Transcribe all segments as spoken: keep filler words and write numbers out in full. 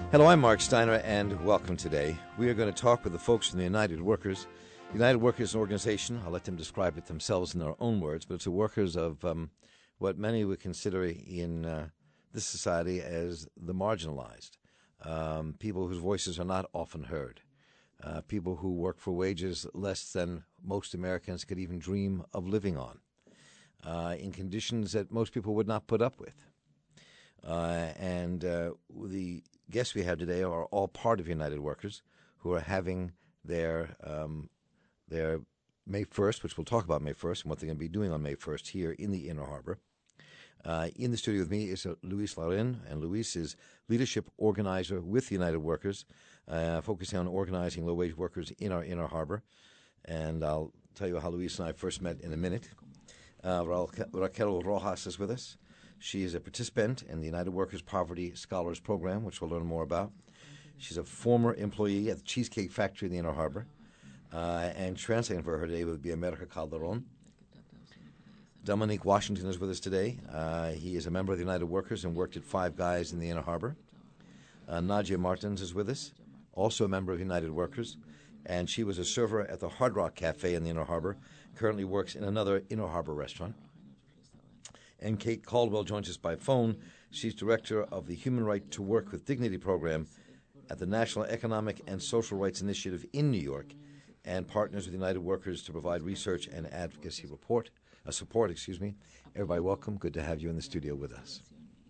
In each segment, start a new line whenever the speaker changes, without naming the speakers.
Hello, I'm Mark Steiner, and welcome today. We are going to talk with the folks from the United Workers. United Workers is an organization. I'll let them describe it themselves in their own words, but it's the workers of um, what many would consider in uh, this society as the marginalized, um, people whose voices are not often heard, uh, people who work for wages less than most Americans could even dream of living on, uh, in conditions that most people would not put up with. Uh, and uh, the guests we have today are all part of United Workers, who are having their um, their May first, which we'll talk about May first and what they're going to be doing on May first here in the Inner Harbor. Uh, in the studio with me is uh, Luis Laurin, and Luis is leadership organizer with United Workers, uh, focusing on organizing low-wage workers in our Inner Harbor. And I'll tell you how Luis and I first met in a minute. Uh, Ra- Raquel Rojas is with us. She is a participant in the United Workers Poverty Scholars Program, which we'll learn more about. She's a former employee at the Cheesecake Factory in the Inner Harbor. Uh, and translating for her today would be America Calderon. Dominique Washington is with us today. Uh, he is a member of the United Workers and worked at Five Guys in the Inner Harbor. Uh, Nadia Martins is with us, also a member of United Workers. And she was a server at the Hard Rock Cafe in the Inner Harbor, currently works in another Inner Harbor restaurant. And Kate Caldwell joins us by phone. She's director of the Human Right to Work with Dignity program at the National Economic and Social Rights Initiative in New York, and partners with United Workers to provide research and advocacy report, uh, support. Excuse me. Everybody, welcome. Good to have you in the studio with us.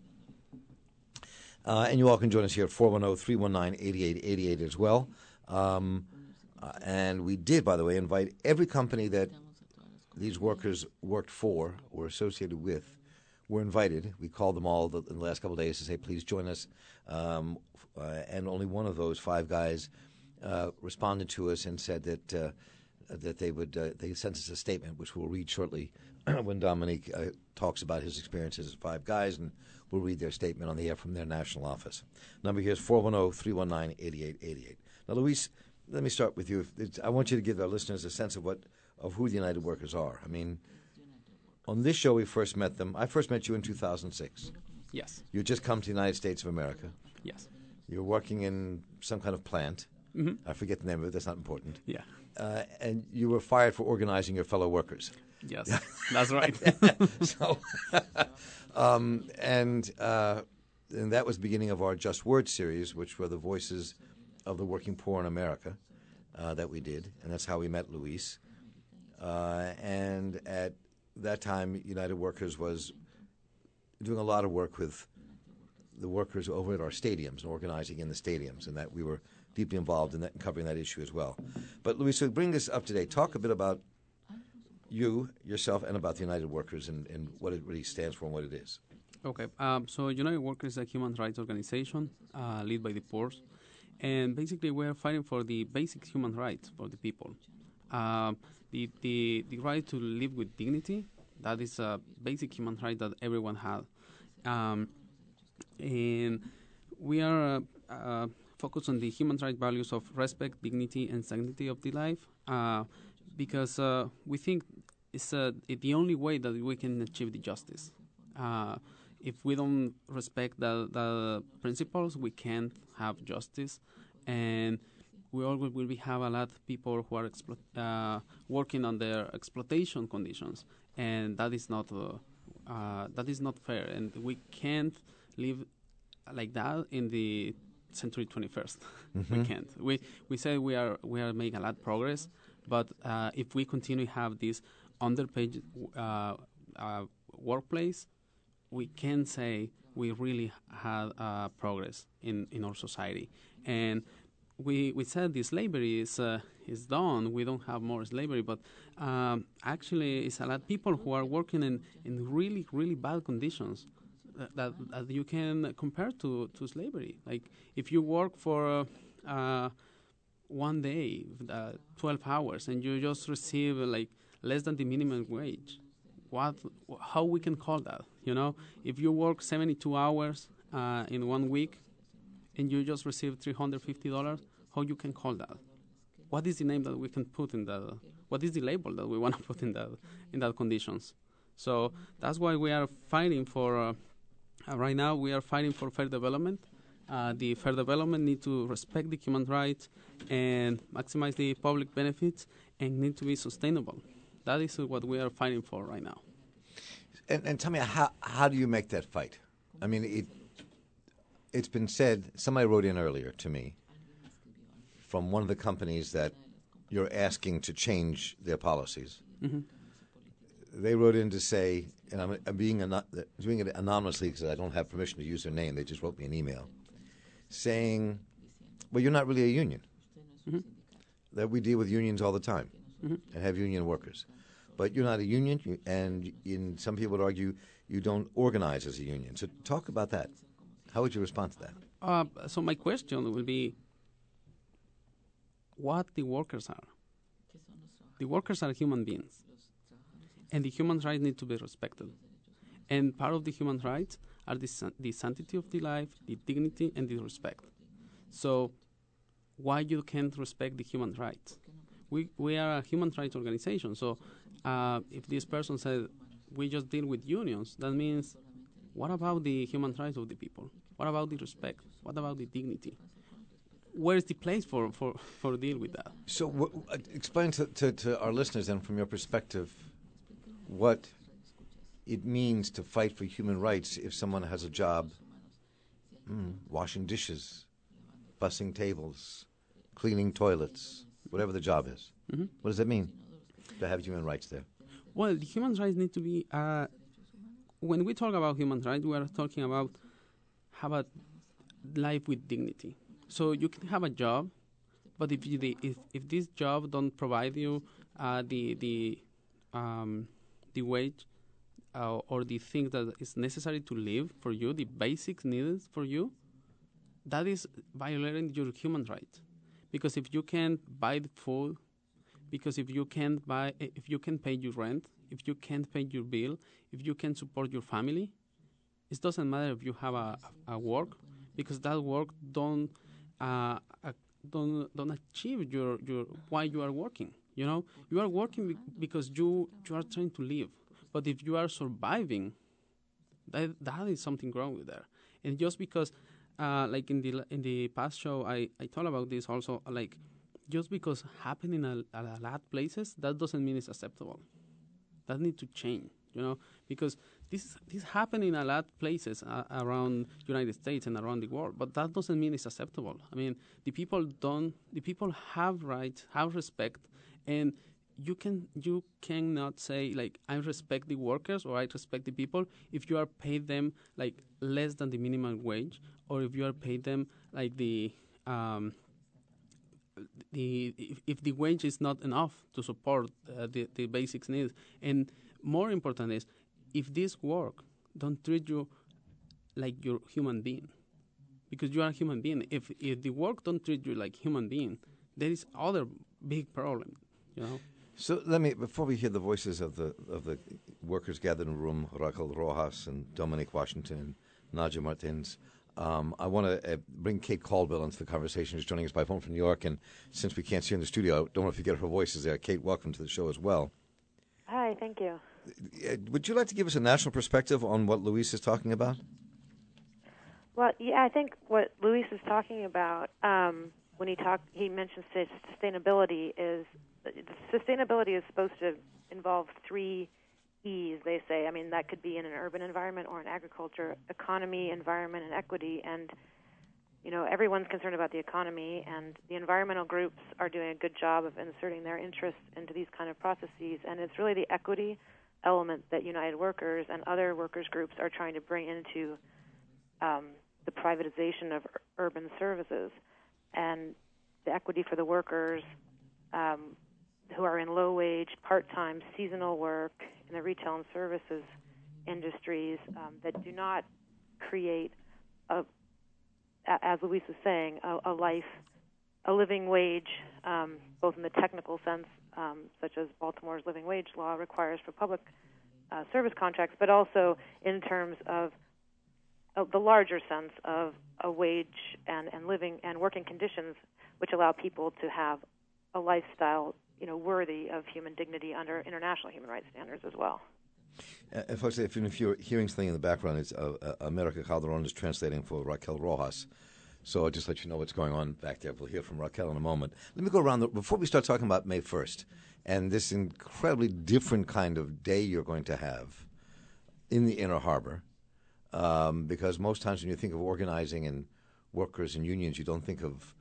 Uh, and you all can join us here at four one zero, three one nine, eight eight eight eight as well. Um, uh, and we did, by the way, invite every company that these workers worked for or associated with. Were invited. We called them all the, in the last couple of days to say, please join us. Um, uh, and only one of those Five Guys uh, responded to us and said that uh, that they would uh, they sent us a statement, which we'll read shortly when Dominique uh, talks about his experiences at Five Guys, and we'll read their statement on the air from their national office. Number here is four one zero, three one nine, eight eight eight eight. Now, Luis, let me start with you. It's, I want you to give our listeners a sense of what of who the United Workers are. I mean, on this show, we first met them. I first met you in two thousand six.
Yes.
You had just come to the United States of America.
Yes.
You were working in some kind of plant.
Mm-hmm.
I forget the name of it. That's not important.
Yeah.
Uh, and you were fired for organizing your fellow workers.
Yes, that's right.
so, um, and, uh, and that was the beginning of our Just Words series, which were the voices of the working poor in America uh, that we did. And that's how we met Luis. Uh, and at that time, United Workers was doing a lot of work with the workers over at our stadiums and organizing in the stadiums, and that we were deeply involved in that and covering that issue as well. But, Luis, so bring this up to date. Talk a bit about you, yourself, and about the United Workers and, and what it really stands for and what it is.
Okay. Um, so United Workers is a human rights organization uh, led by the poor. And basically, we're fighting for the basic human rights for the people. Um, the, the the right to live with dignity, that is a basic human right that everyone has. Um, and we are uh, uh, focused on the human rights values of respect, dignity, and sanctity of the life, uh, because uh, we think it's uh, the only way that we can achieve the justice. Uh, if we don't respect the, the principles, we can't have justice. And we always will be have a lot of people who are explo- uh, working on their exploitation conditions, and that is not uh, uh, that is not fair. And we can't live like that in the century twenty-first. Mm-hmm. We can't. We we say we are we are making a lot of progress, but uh, if we continue to have this underpaid uh, uh, workplace, we can say we really had uh, progress in, in our society. And we we said the slavery is uh, is done. We don't have more slavery, but um, actually, it's a lot of people who are working in, in really really bad conditions that, that, that you can compare to, to slavery. Like if you work for uh, uh, one day, uh, twelve hours, and you just receive like less than the minimum wage. What? How we can call that? You know, if you work seventy-two hours uh, in one week, and you just receive three hundred fifty dollars, how you can call that? What is the name that we can put in that? What is the label that we want to put in that in that conditions? So that's why we are fighting for. Uh, uh, right now, we are fighting for fair development, Uh, the fair development need to respect the human rights and maximize the public benefits and need to be sustainable. That is what we are fighting for right now.
And, and tell me, how how do you make that fight? I mean, it, it's been said, somebody wrote in earlier to me from one of the companies that you're asking to change their policies.
Mm-hmm.
They wrote in to say, and I'm, I'm being ano- doing it anonymously because I don't have permission to use their name. They just wrote me an email saying, well, you're not really a union.
Mm-hmm.
That we deal with unions all the time
Mm-hmm.
and have union workers. But you're not a union, you, and in, some people would argue you don't organize as a union. So talk about that. How would you respond to that?
Uh, so my question will be what the workers are. The workers are human beings, and the human rights need to be respected. And part of the human rights are the, san- the sanctity of the life, the dignity, and the respect. So why you can't respect the human rights? We we are a human rights organization, so uh, if this person said we just deal with unions, that means what about the human rights of the people? What about the respect? What about the dignity? Where is the place for, for, for deal with that?
So w- uh, explain to, to, to our listeners then from your perspective what it means to fight for human rights if someone has a job mm, washing dishes, bussing tables, cleaning toilets, whatever the job is.
Mm-hmm.
What does that mean to have human rights there?
Well, the human rights need to be, uh, when we talk about human rights, we are talking about have a life with dignity. So you can have a job, but if you, the, if, if this job don't provide you uh, the the um, the wage uh, or the thing that is necessary to live for you, the basic needs for you, that is violating your human rights. Because if you can't buy the food, because if you can't buy, if you can pay your rent, if you can't pay your bill, if you can support your family, it doesn't matter if you have a, a work, because that work don't uh, uh, don't don't achieve your, your why you are working. You know, you are working be- because you you are trying to live. But if you are surviving, that that is something wrong with that. And just because, uh, like in the in the past show, I I talked about this also. Like, just because happening a, a lot of places, that doesn't mean it's acceptable. That needs to change. You know, because this this happening in a lot of places uh, around United States and around the world, but that doesn't mean it's acceptable. I mean, the people don't. The people have rights, have respect, and you can you cannot say like I respect the workers or I respect the people if you are paid them like less than the minimum wage, or if you are paid them like the um, the if, if the wage is not enough to support uh, the the basic needs. And more important is, if this work don't treat you like you're human being, because you are a human being. If if the work don't treat you like human being, there is other big problem, you know.
So let me, before we hear the voices of the of the workers gathered in the room, Raquel Rojas and Dominic Washington and Nadia Martins, um, I want to uh, bring Kate Caldwell into the conversation. She's joining us by phone from New York, and since we can't see her in the studio, I don't know if you get her voices there. Kate, welcome to the show as well.
Hi, thank you.
Uh, would you like to give us a national perspective on what Luis is talking about?
Well, yeah, I think what Luis is talking about um, when he talk, he mentions sustainability is sustainability is supposed to involve three E's. They say. I mean, that could be in an urban environment or in agriculture: economy, environment, and equity. And you know, everyone's concerned about the economy, and the environmental groups are doing a good job of inserting their interests into these kind of processes. And it's really the equity element that United Workers and other workers groups are trying to bring into um, the privatization of ur- urban services, and the equity for the workers um, who are in low-wage, part-time, seasonal work in the retail and services industries um, that do not create, a, as Luis was saying, a, a life, a living wage, um, both in the technical sense, um, such as Baltimore's living wage law requires for public uh, service contracts, but also in terms of uh, the larger sense of a wage and, and living and working conditions which allow people to have a lifestyle, you know, worthy of human dignity under international human rights standards as well.
Uh, and folks, if, if you're hearing something in the background, it's uh, uh, America Calderon is translating for Raquel Rojas. So I'll just let you know what's going on back there. We'll hear from Raquel in a moment. Let me go around the, before we start talking about May first and this incredibly different kind of day you're going to have in the Inner Harbor, um, because most times when you think of organizing and workers and unions, you don't think of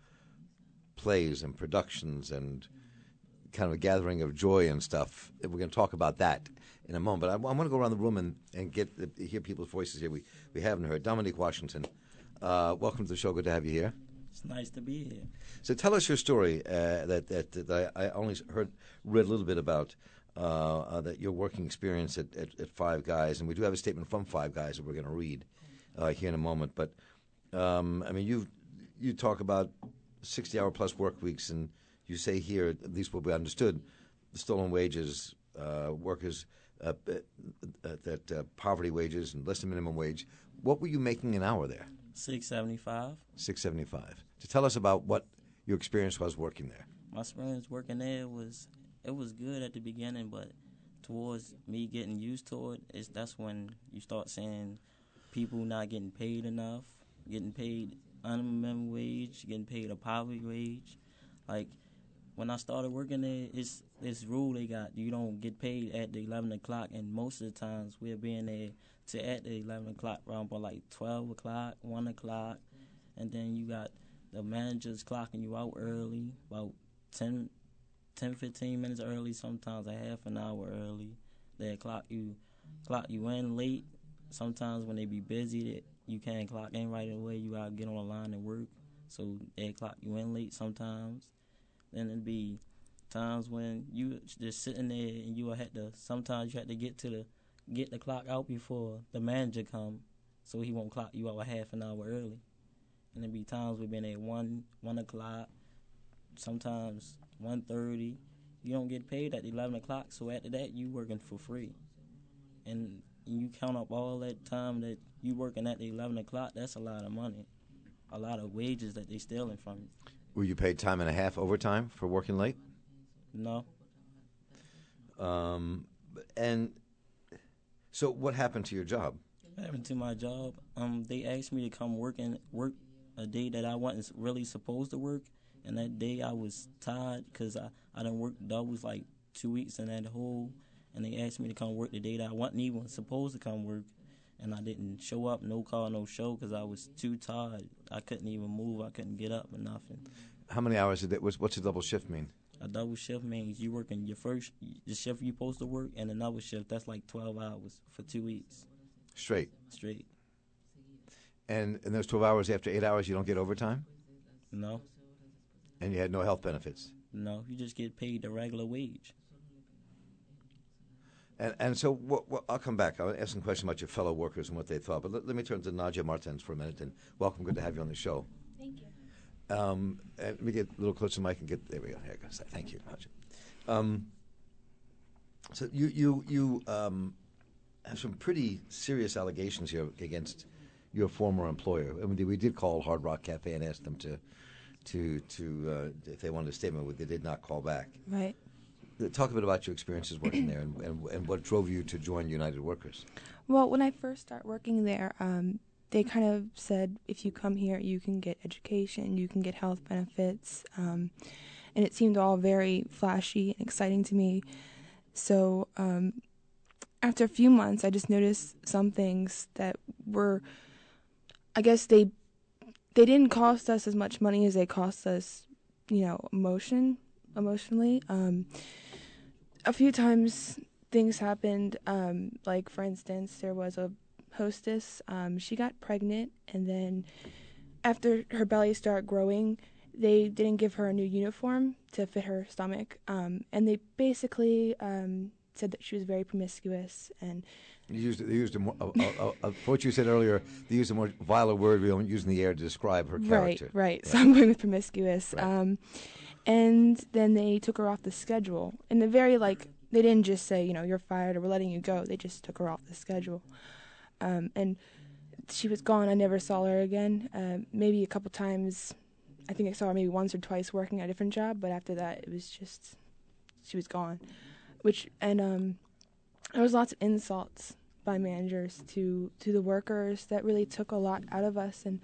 plays and productions and kind of a gathering of joy and stuff. We're going to talk about that in a moment. But I, I want to go around the room and, and get hear people's voices here. We, we haven't heard. Dominique Washington. Uh, welcome to the show. Good to have you here.
It's nice to be here.
So tell us your story uh, that, that that I, I only heard read a little bit about uh, uh, that your working experience at, at, at Five Guys, and we do have a statement from Five Guys that we're going to read uh, here in a moment. But um, I mean, you you talk about sixty-hour plus work weeks, and you say here, at least what we understood, the stolen wages, uh, workers uh, uh, that uh, poverty wages and less than minimum wage. What were you making an hour there?
Six seventy five.
Six seventy five. To tell us about what your experience was working there.
My experience working there was it was good at the beginning, but towards me getting used to it, it's that's when you start seeing people not getting paid enough, getting paid unminimum wage, getting paid a poverty wage. Like when I started working there, it's this rule they got: you don't get paid at the eleven o'clock, and most of the times we're being there to at the eleven o'clock around about like twelve o'clock, one o'clock, and then you got the managers clocking you out early, about ten, ten, fifteen minutes early, sometimes a half an hour early. They clock you, clock you in late. Sometimes when they be busy, you can't clock in right away. You gotta get on the line and work, so they clock you in late sometimes. Then it'd be times when you just sitting there and you had to. Sometimes you had to get to the get the clock out before the manager come, so he won't clock you out a half an hour early. And there be times we've been at one one o'clock, sometimes one thirty. You don't get paid at eleven o'clock, so after that you working for free. And you count up all that time that you working at the eleven o'clock. That's a lot of money, a lot of wages that they stealing from you.
Were you paid time and a half overtime for working late?
No.
Um, and. So what happened to your job?
What happened to my job? Um, they asked me to come work and work a day that I wasn't really supposed to work, and that day I was tired because I, I done worked doubles like two weeks in that hole, and they asked me to come work the day that I wasn't even supposed to come work, and I didn't show up, no call, no show, because I was too tired. I couldn't even move. I couldn't get up or nothing.
How many hours did it? What's a double shift mean?
A double shift means you working your first the shift you're supposed to work, and another shift that's like twelve hours for two weeks.
Straight.
Straight.
And in those twelve hours, after eight hours, you don't get overtime?
No.
And you had no health benefits?
No, you just get paid the regular wage.
And and so what, what, I'll come back. I'll ask some questions about your fellow workers and what they thought. But let, let me turn to Nadia Martins for a minute. And welcome. Good to have you on the show.
Thank you.
Um, and let me get a little closer to the mic and get there. We go. Here it goes. Thank you, Nadia. Um, so you you you um, have some pretty serious allegations here against your former employer. I mean, we did call Hard Rock Cafe and ask them to to to uh, if they wanted a statement, but they did not call back.
Right.
Talk a bit about your experiences working there and, and, and what drove you to join United Workers.
Well, when I first started working there, um, they kind of said, if you come here, you can get education, you can get health benefits, um, and it seemed all very flashy and exciting to me. So um, after a few months, I just noticed some things that were, I guess they they didn't cost us as much money as they cost us, you know, emotion, emotionally. Um, a few times things happened, um, like, for instance, there was a hostess. Um, she got pregnant, and then after her belly started growing, they didn't give her a new uniform to fit her stomach, um, and they basically um, said that she was very promiscuous. And
you used they used a more, uh, uh, uh, for what you said earlier. They used a more vile word we don't use in the air to describe her character.
Right, right. So I'm going with promiscuous.
Right.
Um, and then they took her off the schedule. In the very, like, they didn't just say, you know, you're fired or we're letting you go. They just took her off the schedule. Um, and she was gone. I never saw her again. Uh, maybe a couple times. I think I saw her maybe once or twice working at a different job. But after that, it was just, she was gone. Which, and um, there was lots of insults by managers to, to the workers that really took a lot out of us. And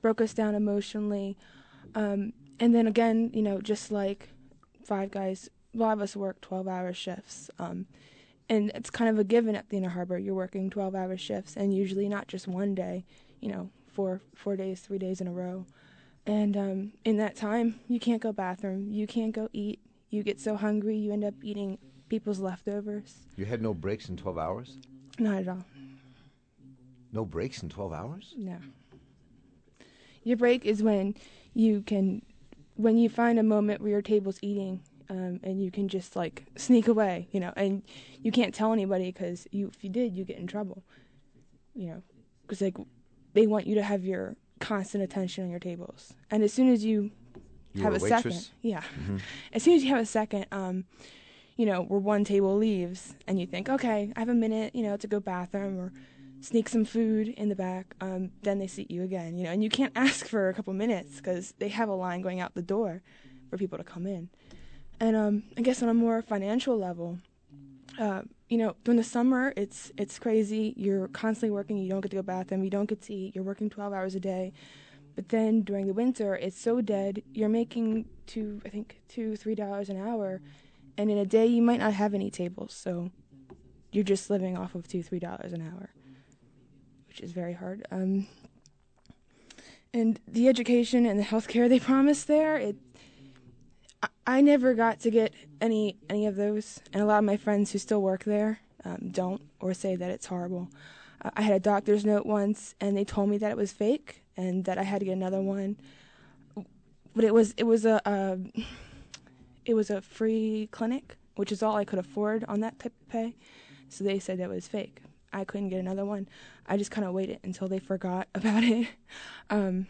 broke us down emotionally. Um, and then again, you know, just like Five Guys, a lot of us work twelve-hour shifts. Um, and it's kind of a given at the Inner Harbor. You're working twelve-hour shifts, and usually not just one day, you know, four four days, three days in a row. And um, in that time, you can't go bathroom, you can't go eat. You get so hungry, you end up eating people's leftovers.
You had no breaks in twelve hours?
Not at all.
No breaks in twelve hours?
No. Your break is when you can, when you find a moment where your table's eating, um, and you can just like sneak away, you know, and you can't tell anybody because you, if you did, you get in trouble, you know, because like they want you to have your constant attention on your tables, and as soon as you,
you
have
were
a,
a waitress?
second, yeah,
mm-hmm.
as soon as you have a second, um, you know, where one table leaves, and you think, okay, I have a minute, you know, to go bathroom or sneak some food in the back, um, then they seat you again, you know, and you can't ask for a couple minutes because they have a line going out the door for people to come in. And um, I guess on a more financial level, uh, you know, during the summer, it's it's crazy. You're constantly working. You don't get to go bathroom. You don't get to eat. You're working twelve hours a day. But then during the winter, it's so dead. You're making two, I think, two, three dollars an hour, and in a day you might not have any tables. So you're just living off of two, three dollars an hour, which is very hard. Um, and the education and the healthcare they promised there, it. I never got to get any any of those, and a lot of my friends who still work there um, don't, or say that it's horrible. Uh, I had a doctor's note once, and they told me that it was fake and that I had to get another one. But it was it was a uh, it was a free clinic, which is all I could afford on that type of pay. So they said that it was fake. I couldn't get another one. I just kind of waited until they forgot about it. Um,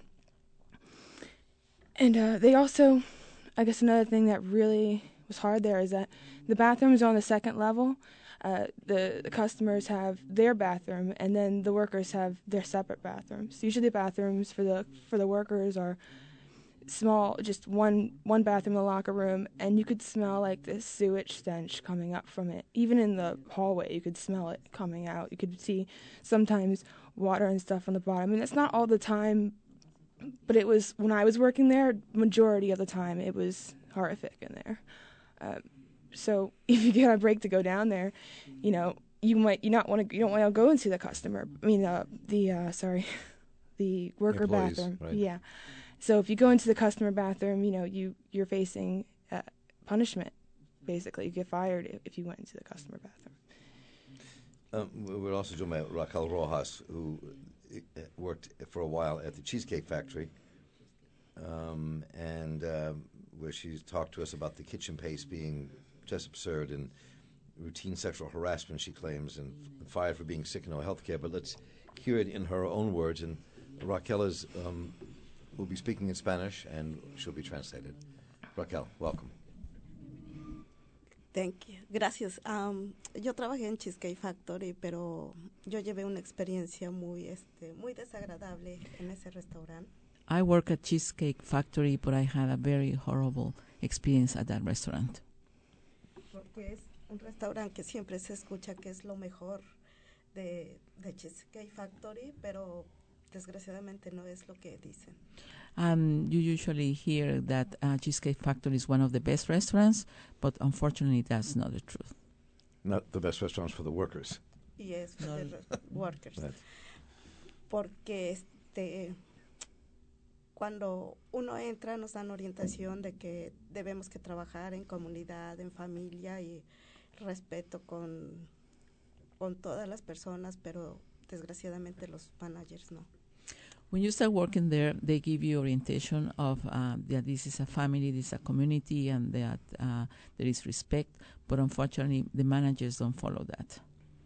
and uh, they also. I guess another thing that really was hard there is that the bathrooms are on the second level. Uh, the, the customers have their bathroom, and then the workers have their separate bathrooms. Usually, the bathrooms for the for the workers are small, just one one bathroom in the locker room, and you could smell like this sewage stench coming up from it. Even in the hallway, you could smell it coming out. You could see sometimes water and stuff on the bottom. I mean, it's not all the time. But it was, when I was working there, majority of the time, it was horrific in there. Um, so if you get a break to go down there, you know, you might, you not want to, you don't want to go into the customer, I mean, uh, the, uh, sorry, the worker
Employees,
bathroom.
Right.
Yeah. So if you go into the customer bathroom, you know, you, you're facing uh, punishment, basically. You get fired if, if you went into the customer bathroom.
Um, we're also joined by Raquel Rojas, who worked for a while at the Cheesecake Factory, um, and uh, where she's talked to us about the kitchen pace being just absurd and routine sexual harassment, she claims, and f- fired for being sick and no health care. But let's hear it in her own words, and Raquel is, um, will be speaking in Spanish, and she'll be translated. Raquel, welcome.
Thank you. Gracias. Um, yo trabajé en Cheesecake Factory, pero yo llevé una experiencia muy, este, muy desagradable en ese restaurante.
I work at Cheesecake Factory, but I had a very horrible experience at that restaurant.
Porque es un restaurante que siempre se escucha que es lo mejor de, de Cheesecake Factory, pero desgraciadamente no es lo que dicen.
Um, you usually hear that uh, Cheesecake Factory is one of the best restaurants, but unfortunately that's not the truth.
Not the best restaurants for the workers.
Y es for
No.
the re- workers.
Right.
Porque este, cuando uno entra nos dan orientación de que debemos que trabajar en comunidad, en familia y respeto con, con todas las personas, pero desgraciadamente los managers no.
When you start working there, they give you orientation of uh, that this is a family, this is a community, and that uh, there is respect. But unfortunately, the managers don't follow that.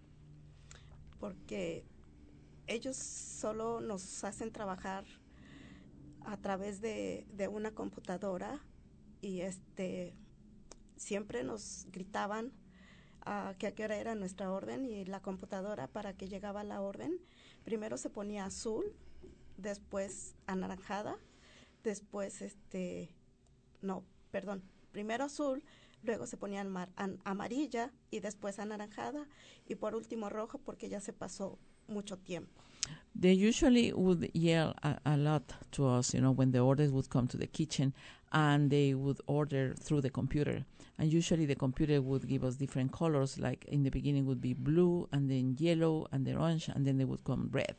Porque ellos solo nos hacen trabajar a través de, de una computadora y este siempre nos gritaban uh, que a qué hora era nuestra orden, y la computadora, para que llegaba la orden, primero se ponía azul, después anaranjada, después este no, perdón, primero azul, luego se ponía amar, an, amarilla y después anaranjada y por último rojo porque ya se pasó mucho tiempo.
They usually would yell a, a lot to us, you know, when the orders would come to the kitchen, and they would order through the computer. And usually the computer would give us different colors, like in the beginning would be blue, and then yellow, and then orange, and then they would come red.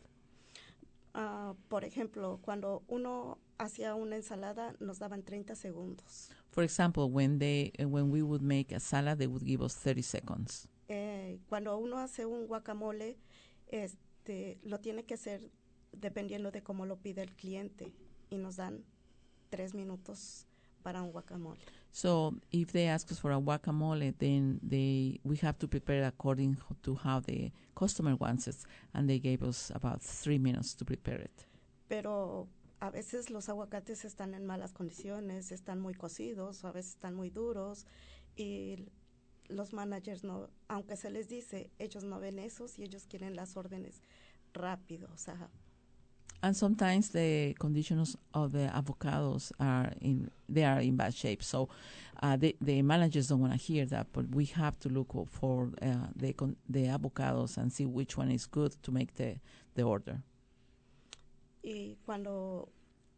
Uh, por ejemplo, cuando uno hacía una ensalada, nos daban treinta segundos.
For example, when they uh, when we would make a salad, they would give us thirty seconds.
Eh, cuando uno hace un guacamole, este, lo tiene que hacer dependiendo de cómo lo pide el cliente, y nos dan tres minutos para un guacamole.
So if they ask us for a guacamole, then they we have to prepare according to how the customer wants it, and they gave us about three minutes to prepare it.
Pero a veces los aguacates están en malas condiciones, están muy cocidos, a veces están muy duros, y los managers no, aunque se les dice, ellos no ven esos y ellos quieren las órdenes rápido, o sea.
And sometimes the conditions of the avocados are in they are in bad shape. So uh, the the managers don't want to hear that, but we have to look for uh, the con- the avocados and see which one is good to make the the order.
Y cuando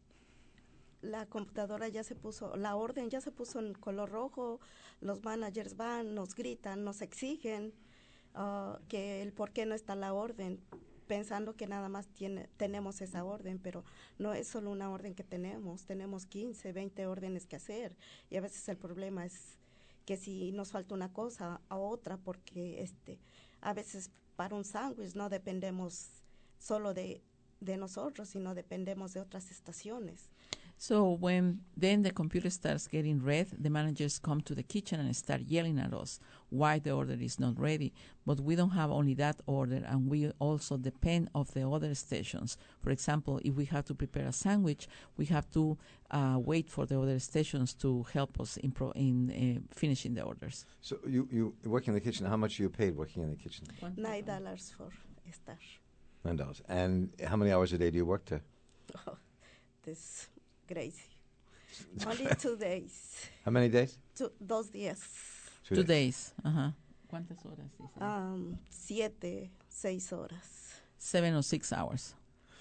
la computadora ya se puso, la orden ya se puso en color rojo, los managers van, nos gritan, nos exigen uh, que el por qué no está la orden, pensando que nada más tiene, tenemos esa orden, pero no es solo una orden que tenemos, tenemos quince, veinte órdenes que hacer, y a veces el problema es que si nos falta una cosa a otra, porque este, a veces para un sándwich no dependemos solo de, de nosotros, sino dependemos de otras estaciones.
So when then the computer starts getting red, the managers come to the kitchen and start yelling at us why the order is not ready. But we don't have only that order, and we also depend of the other stations. For example, if we have to prepare a sandwich, we have to uh, wait for the other stations to help us in, pro- in uh, finishing the orders.
So you, you work in the kitchen. How much are you paid working in the kitchen?
Nine dollars for estar.
Nine dollars. And how many hours a day do you work there?
Oh, this crazy. Only two days.
How many days?
Two, dos días.
Two,
Two
days.
days. Uh-huh. ¿Cuántas horas? Dice?
Um, siete, seis horas.
Seven or six hours.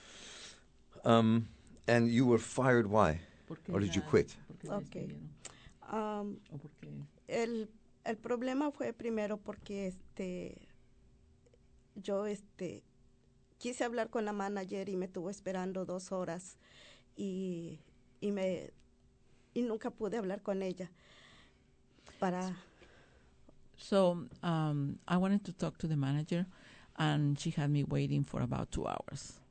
Um, and you were fired. Why? Or did you quit?
Okay. Um, el, el problema fue primero porque este, yo este, quise hablar con la manager y me estuvo esperando dos horas y y me y nunca pude hablar con ella para
So um, I wanted to talk to the manager, and she had me waiting for about two hours.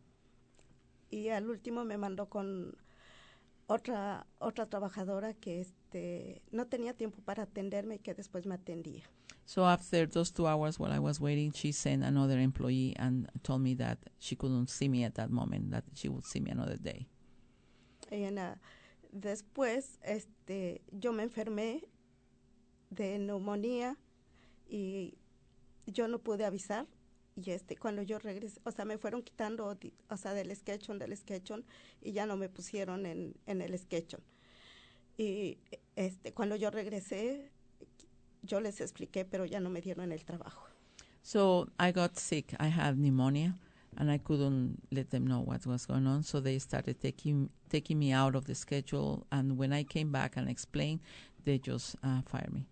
Y al último me mandó con otra otra trabajadora que este no tenía tiempo para atenderme y que después me atendía.
So after those two hours while I was waiting, she sent another employee and told me that she couldn't see me at that moment, that she would see me another day.
Y en, uh, después este yo me enfermé de neumonía y yo no pude avisar, y este cuando yo regresé, o sea, me fueron quitando o sea del sketch del sketch y ya no me pusieron en en el sketch. Y este cuando yo regresé yo les expliqué, pero ya no me dieron el trabajo.
So I got sick. I had pneumonia, and I couldn't let them know what was going on. So they started taking taking me out of the schedule. And when I came back and explained, they just uh, fired me.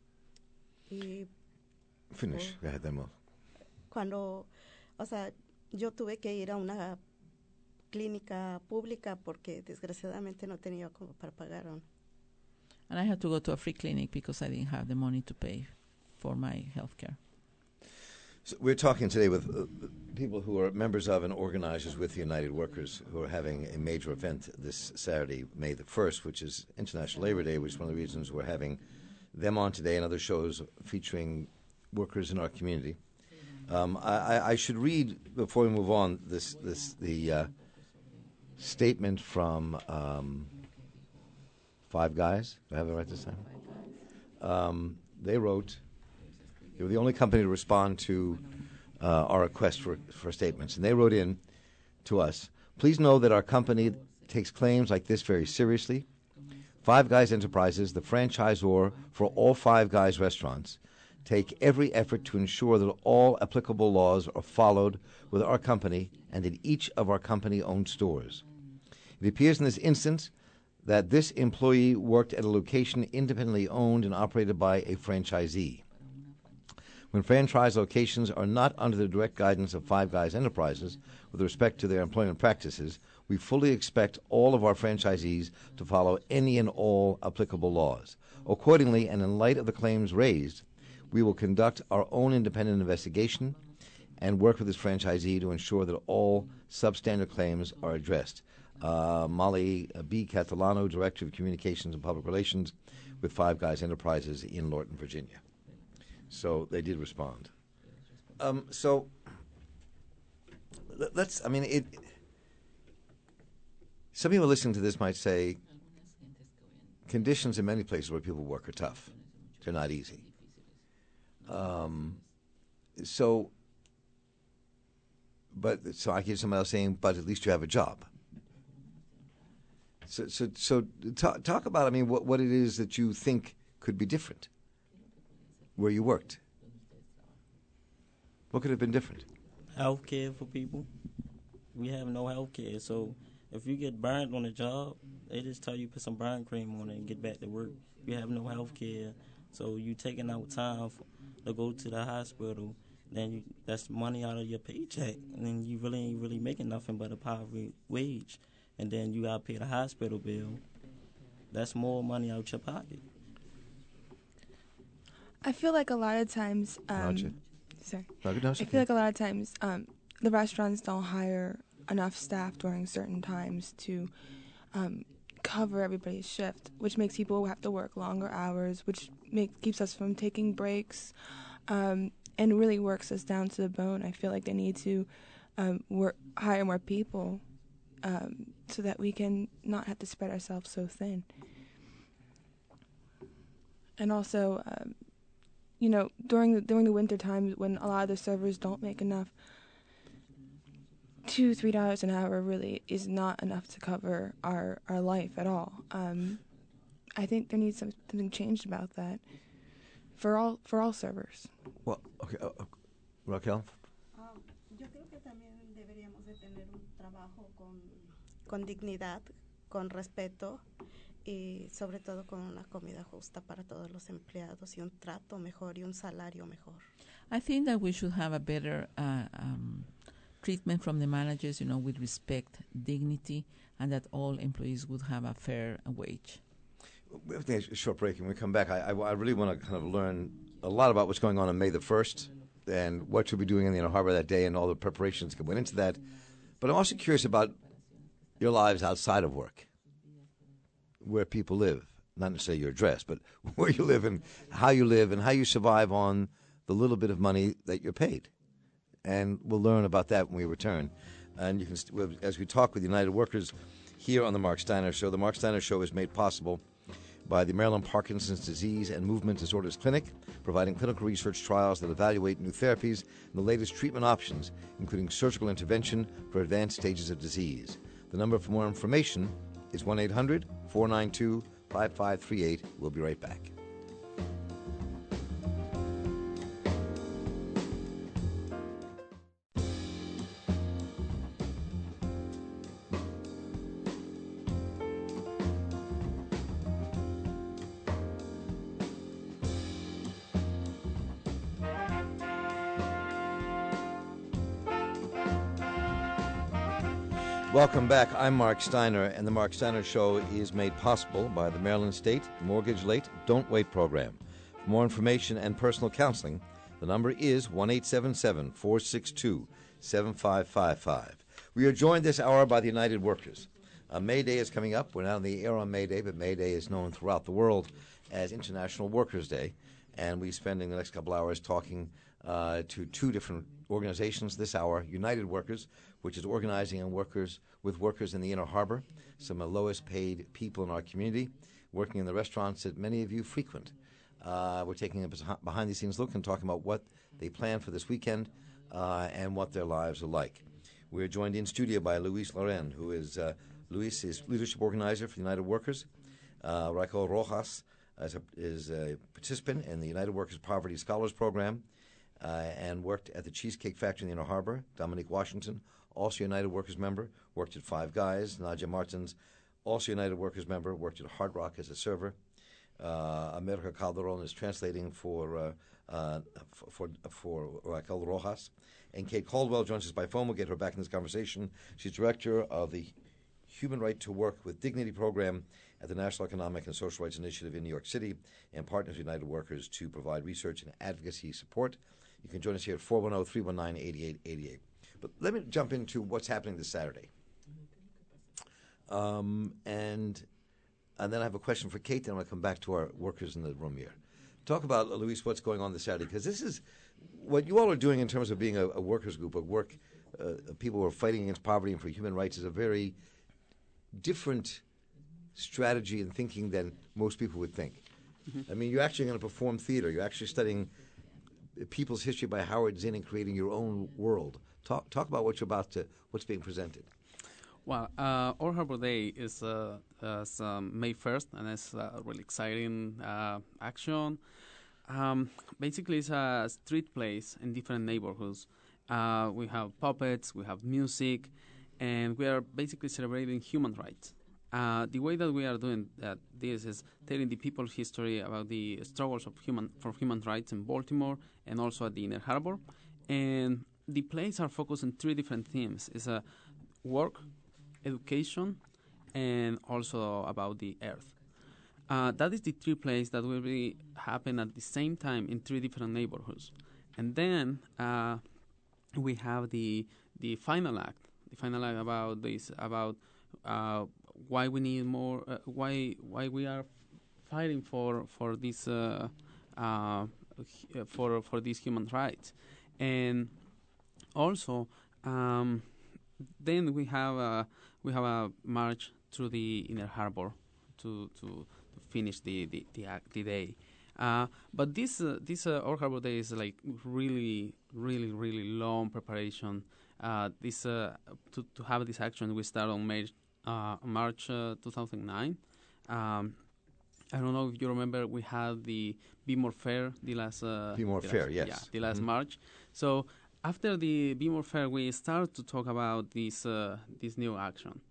Y
Finish. Go ahead, then we'll.
Cuando, o sea, yo tuve que ir a una clínica pública porque desgraciadamente no tenía como para pagar.
And I had to go to a free clinic because I didn't have the money to pay for my health care.
So we're talking today with uh, people who are members of and organizers with the United Workers, who are having a major event this Saturday, May the first, which is International Labor Day, which is one of the reasons we're having them on today and other shows featuring workers in our community. Um, I, I should read, before we move on, this, this the uh, statement from um, Five Guys. Do I have it right this time? Um, they wrote... They were the only company to respond to uh, our request for, for statements. And they wrote in to us, please know that our company takes claims like this very seriously. Five Guys Enterprises, the franchisor for all Five Guys restaurants, take every effort to ensure that all applicable laws are followed with our company and in each of our company-owned stores. It appears in this instance that this employee worked at a location independently owned and operated by a franchisee. When franchise locations are not under the direct guidance of Five Guys Enterprises with respect to their employment practices, we fully expect all of our franchisees to follow any and all applicable laws. Accordingly, and in light of the claims raised, we will conduct our own independent investigation and work with this franchisee to ensure that all substandard claims are addressed. Uh, Molly B. Catalano, Director of Communications and Public Relations with Five Guys Enterprises in Lorton, Virginia. So they did respond. Um, so let's, I mean, it. Some people listening to this might say conditions in many places where people work are tough. They're not easy. Um, so, but, so I hear somebody else saying, but at least you have a job. So, so, so talk, talk about, I mean, what, what it is that you think could be different where you worked. What could have been different?
Health care for people. We have no health care, so if you get burned on a job, they just tell you put some burn cream on it and get back to work. You have no health care, so you taking out time for, to go to the hospital, then you, that's money out of your paycheck, and then you really ain't really making nothing but a poverty wage, and then you gotta pay the hospital bill. That's more money out your pocket.
I feel like a lot of times, um, sorry,
no, no,
I feel like a lot of times um, the restaurants don't hire enough staff during certain times to um, cover everybody's shift, which makes people have to work longer hours, which make, keeps us from taking breaks, um, and really works us down to the bone. I feel like they need to um, work, hire more people um, so that we can not have to spread ourselves so thin. And also, um, you know, during the, during the winter times when a lot of the servers don't make enough, two, three dollars an hour really is not enough to cover our, our life at all. Um, I think there needs some, something changed about that for all for all servers.
Well, okay, uh, uh, Raquel.
Um, yo creo que también deberíamos de tener un trabajo con con dignidad, con respeto y sobre todo con una comida justa para todos los empleados y un trato mejor y un salario mejor.
I think that we should have a better uh, um, treatment from the managers, you know, with respect, dignity, and that all employees would have a fair wage.
We have to take a short break, and when we come back, I, I, I really want to kind of learn a lot about what's going on on May the first and what you'll be doing in the Inner Harbor that day and all the preparations that went into that. But I'm also curious about your lives outside of work, where people live, not necessarily your address, but where you live and how you live and how you survive on the little bit of money that you're paid. And we'll learn about that when we return. And you can, st- as we talk with United Workers here on the Mark Steiner Show, the Mark Steiner Show is made possible by the Maryland Parkinson's Disease and Movement Disorders Clinic, providing clinical research trials that evaluate new therapies and the latest treatment options, including surgical intervention for advanced stages of disease. The number for more information is one eight hundred, four nine two, five five three eight. We'll be right back. Welcome back. I'm Mark Steiner, and the Mark Steiner Show is made possible by the Maryland State Mortgage Late Don't Wait program. For more information and personal counseling, the number is one eight seven seven, four six two, seven five five five. We are joined this hour by the United Workers. Uh, May Day is coming up. We're not on the air on May Day, but May Day is known throughout the world as International Workers' Day, and we're spending the next couple hours talking uh, to two different organizations this hour. United Workers, which is organizing and workers with workers in the Inner Harbor, some of the lowest paid people in our community, working in the restaurants that many of you frequent. Uh, we're taking a behind-the-scenes look and talking about what they plan for this weekend uh, and what their lives are like. We're joined in studio by Luis Loren, who is uh, Luis is leadership organizer for United Workers. Uh, Raquel Rojas as a, is a participant in the United Workers Poverty Scholars Program uh, and worked at the Cheesecake Factory in the Inner Harbor. Dominique Washington, also United Workers member, worked at Five Guys. Nadia Martins, also United Workers member, worked at Hard Rock as a server. Uh, America Calderon is translating for uh, uh, for for Raquel Rojas. And Kate Caldwell joins us by phone. We'll get her back in this conversation. She's director of the Human Right to Work with Dignity program at the National Economic and Social Rights Initiative in New York City and partners with United Workers to provide research and advocacy support. You can join us here at four one zero, three one nine, eight eight eight eight. But let me jump into what's happening this Saturday. Um, and and then I have a question for Kate, then I'm going to come back to our workers in the room here. Talk about, Luis, what's going on this Saturday, because this is what you all are doing in terms of being a, a workers group, a work, uh, people who are fighting against poverty and for human rights is a very different strategy and thinking than most people would think. Mm-hmm. I mean, you're actually going to perform theater. You're actually studying People's History by Howard Zinn and creating your own world. Talk talk about what you're about to, what's being presented.
Well, uh, Our Harbor Day is, uh, is um, May first, and it's a really exciting uh, action. Um, basically, it's a street plays in different neighborhoods. Uh, we have puppets, we have music, and we are basically celebrating human rights. Uh, the way that we are doing that, this is telling the people's history about the struggles of human for human rights in Baltimore and also at the Inner Harbor. And the plays are focused on three different themes. It's a work, education, and also about the earth. Uh, that is the three plays that will be happen at the same time in three different neighborhoods. And then uh, we have the the final act, the final act about this, about uh, why we need more, uh, why why we are fighting for for this uh, uh, for for these human rights, and also um, then we have a we have a march through the Inner Harbor to to, to finish the the the, act, the day. Uh, but this uh, this uh, Our Harbor Day is like really really really long preparation. Uh, this uh, to to have this action we start on May. Uh, March uh, two thousand nine. Um, I don't know if you remember, we had the Be More Fair, the last... Uh,
Be More
the
Fair,
last,
yes.
Yeah, the last
Mm-hmm.
March. So after the Be More Fair, we start to talk about this uh, this new action.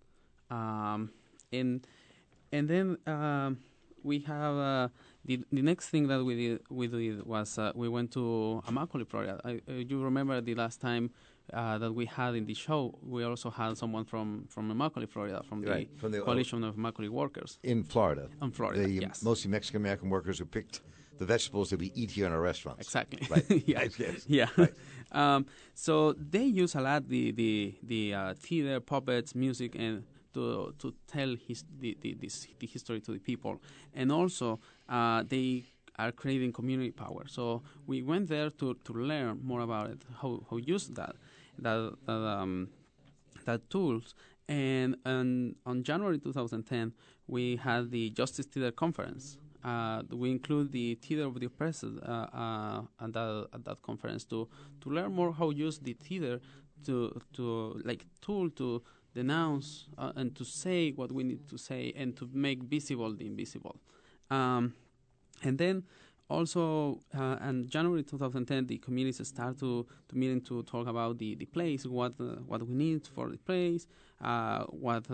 Um, and and then um, we have... Uh, the, the next thing that we did, we did was uh, we went to Immokalee, Florida. I, uh, you remember the last time Uh, that we had in the show, we also had someone from, from Immokalee, Florida, from the,
Right, from the
Coalition of Immokalee Workers.
In Florida.
In Florida,
the
yes.
Mostly Mexican-American workers who picked the vegetables that we eat here in our restaurants.
Exactly.
Right.
yeah.
Right, yes.
Yeah.
Right.
um, so they use a lot the the the uh, theater, puppets, music, and to to tell his the the, this, the history to the people, and also uh, they are creating community power. So we went there to, to learn more about it, how how use that. That that, um, that tools, and, and on January two thousand ten we had the Justice Theater Conference. Uh, we include the theater of the oppressed uh, uh, at, that, at that conference to to learn more how use the theater to to like tool to denounce uh, and to say what we need to say and to make visible the invisible. Um, and then. Also, uh, in January two thousand ten, the communities start to, to meeting to talk about the, the place, what uh, what we need for the place, uh, what uh,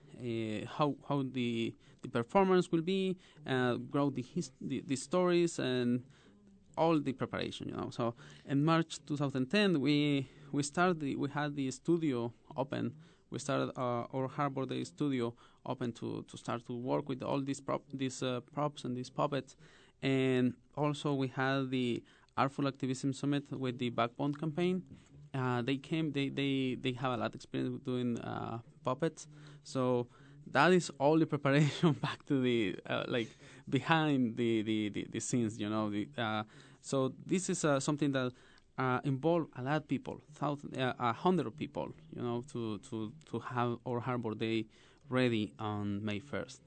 uh, how how the the performance will be, uh, grow the, his, the the stories and all the preparation, you know. So in March two thousand ten, we we started the, we had the studio open. We started uh, our Harbor Day studio open to, to start to work with all these prop these uh, props and these puppets. And also we had the Artful Activism Summit with the Backbone campaign. Uh, they came, they, they, they have a lot of experience with doing uh, puppets. So that is all the preparation back to the, uh, like, behind the, the, the, the scenes, you know. The, uh, so this is uh, something that uh, involved a lot of people, thousand, uh, a hundred people, you know, to, to, to have our Harbor Day ready on May first.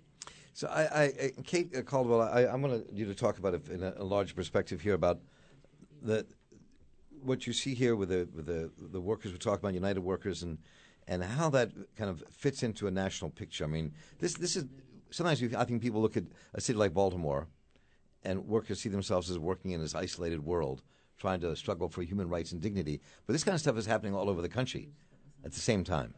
So, I, I, Kate Caldwell, I, I'm going you to talk about it in a, a large perspective here about the what you see here with the with the the workers we're talking about, United Workers, and and how that kind of fits into a national picture. I mean, this this is sometimes we, I think people look at a city like Baltimore, and workers see themselves as working in this isolated world, trying to struggle for human rights and dignity. But this kind of stuff is happening all over the country at the same time.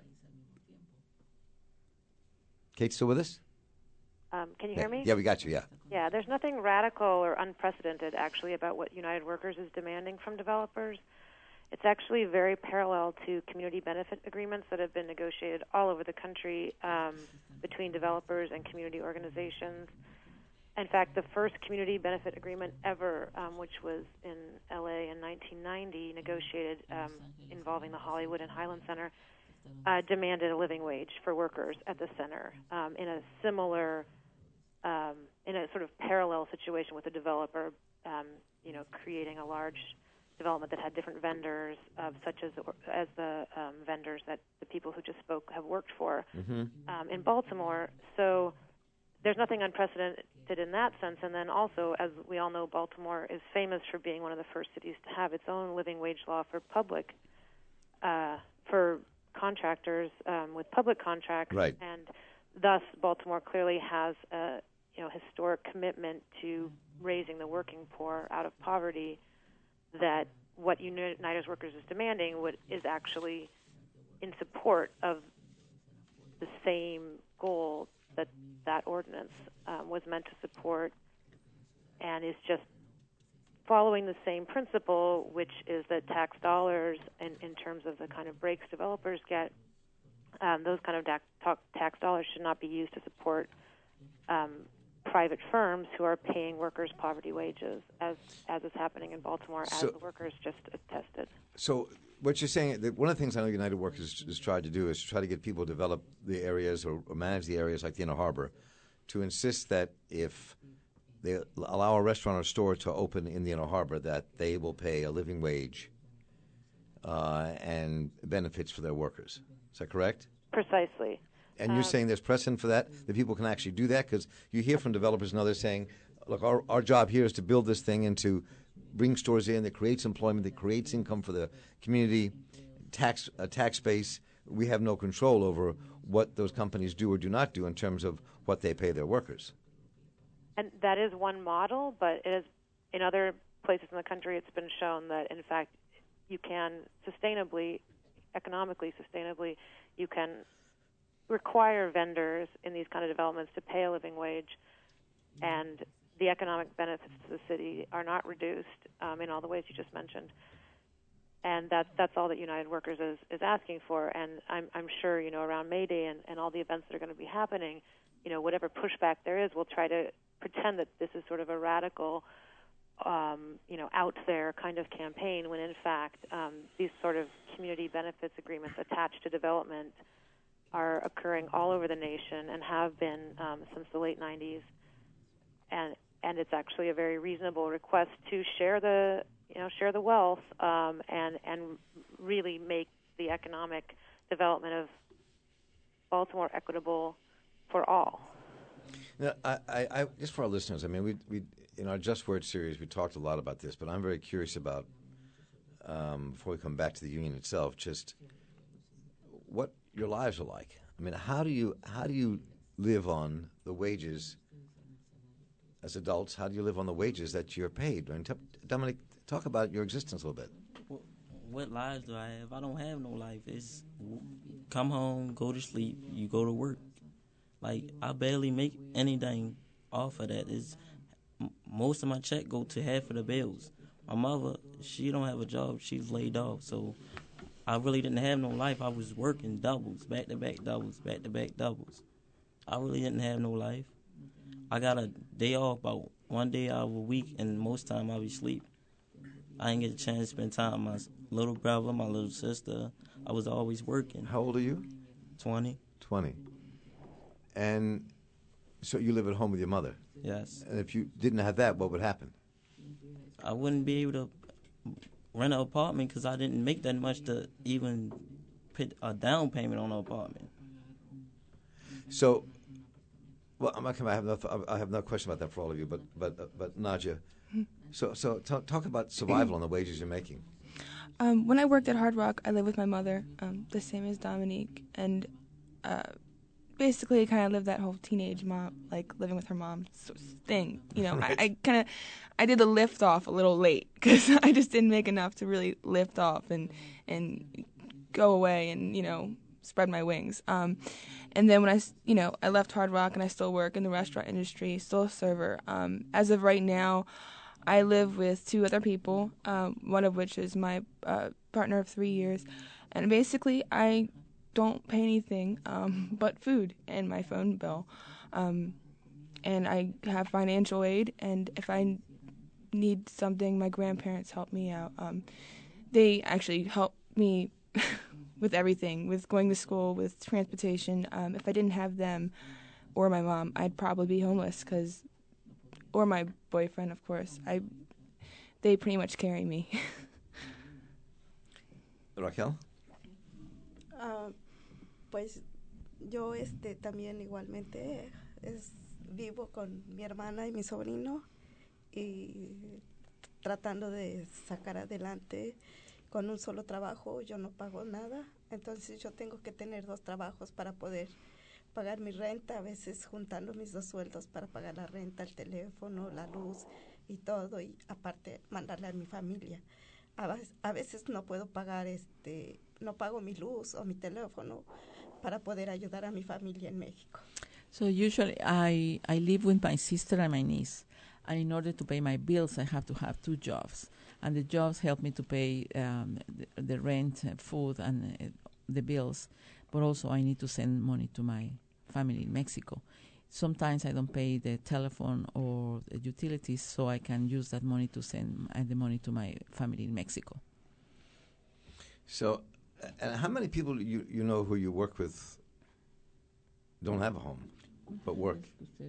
Kate, still with us?
Um, can you
yeah.
hear me?
Yeah, we got you, yeah.
Yeah, there's nothing radical or unprecedented, actually, about what United Workers is demanding from developers. It's actually very parallel to community benefit agreements that have been negotiated all over the country um, between developers and community organizations. In fact, the first community benefit agreement ever, um, which was in L A in nineteen ninety, negotiated um, involving the Hollywood and Highland Center, uh, demanded a living wage for workers at the center um, in a similar, um, in a sort of parallel situation with a developer, um, you know, creating a large development that had different vendors, uh, such as as the um, vendors that the people who just spoke have worked for
mm-hmm.
um, in Baltimore. So there's nothing unprecedented in that sense. And then also, as we all know, Baltimore is famous for being one of the first cities to have its own living wage law for public, uh, for contractors um, with public contracts.
Right.
And thus, Baltimore clearly has a you know historic commitment to raising the working poor out of poverty. That what United Workers is demanding would, is actually in support of the same goal that that ordinance um, was meant to support, and is just following the same principle, which is that tax dollars, in, in terms of the kind of breaks developers get, um, those kind of da- tax dollars should not be used to support um, private firms who are paying workers poverty wages, as as is happening in Baltimore, as
So,
the workers just attested.
So what you're saying, that one of the things I know United Workers has tried to do is to try to get people to develop the areas or, or manage the areas like the Inner Harbor, to insist that if they allow a restaurant or store to open in the Inner Harbor, that they will pay a living wage uh, and benefits for their workers. Is that correct?
Precisely.
And you're um, saying there's precedent for that, that people can actually do that? Because you hear from developers and others saying, look, our, our job here is to build this thing and to bring stores in that creates employment, that creates income for the community, tax a tax base. We have no control over what those companies do or do not do in terms of what they pay their workers.
And that is one model, but it is, in other places in the country, it's been shown that, in fact, you can sustainably, economically sustainably, you can require vendors in these kind of developments to pay a living wage, and the economic benefits to the city are not reduced um, in all the ways you just mentioned. And that's that's all that United Workers is, is asking for. And I'm I'm sure, you know, around May Day and, and all the events that are going to be happening, you know, whatever pushback there is, we'll try to pretend that this is sort of a radical, um, you know, out there kind of campaign, when in fact um, these sort of community benefits agreements attached to development are occurring all over the nation and have been um, since the late nineties, and and it's actually a very reasonable request to share the you know share the wealth um, and and really make the economic development of Baltimore equitable for all.
Now, I, I, I just for our listeners, I mean, we we in our Just Words series we talked a lot about this, but I'm very curious about um, before we come back to the union itself, just what your lives are like. I mean, how do you how do you live on the wages as adults? How do you live on the wages that you're paid? I mean, t- Dominic, talk about your existence a little bit.
What, what lives do I have? I don't have no life. It's come home, go to sleep, you go to work. Like, I barely make anything off of that. It's, most of my check go to half of the bills. My mother, she don't have a job. She's laid off, so I really didn't have no life. I was working doubles, back-to-back doubles, back-to-back doubles. I really didn't have no life. I got a day off about one day out of a week, and most time I be asleep. I didn't get a chance to spend time with my little brother, my little sister. I was always working.
How old are you?
twenty.
twenty. And so you live at home with your mother?
Yes.
And if you didn't have that, what would happen?
I wouldn't be able to rent an apartment because I didn't make that much to even put a down payment on an apartment.
So, well, I'm not coming. I have no. I have no question about that for all of you. But but uh, but Nadja, so so t- talk about survival on the wages you're making.
Um, when I worked at Hard Rock, I lived with my mother, um, the same as Dominique, and uh, basically kind of lived that whole teenage mom, like living with her mom sort of thing. You know, right. I, I kind of, I did the lift off a little late because I just didn't make enough to really lift off and and go away and, you know, spread my wings. Um, and then when I, you know, I left Hard Rock and I still work in the restaurant industry, still a server. Um, as of right now, I live with two other people, um, one of which is my uh, partner of three years. And basically, I don't pay anything um, but food and my phone bill. Um, and I have financial aid, and if I need something, my grandparents help me out. Um, they actually help me with everything, with going to school, with transportation. Um, if I didn't have them or my mom, I'd probably be homeless, cause, or my boyfriend, of course. I, they pretty much carry me.
Raquel?
Uh, pues yo este también igualmente es, vivo con mi hermana y mi sobrino y tratando de sacar adelante con un solo trabajo. Yo no pago nada, entonces yo tengo que tener dos trabajos para poder pagar mi renta, a veces juntando mis dos sueldos para pagar la renta, el teléfono, la luz y todo, y aparte mandarle a mi familia. A, a veces no puedo pagar, este, no pago mi luz o mi teléfono para poder ayudar a mi familia en México.
So usually I, I live with my sister and my niece. And in order to pay my bills, I have to have two jobs. And the jobs help me to pay um, the, the rent, uh, food, and uh, the bills. But also I need to send money to my family in Mexico. Sometimes I don't pay the telephone or the utilities, so I can use that money to send uh, the money to my family in Mexico.
So, and how many people you, you know who you work with don't have a home, but work?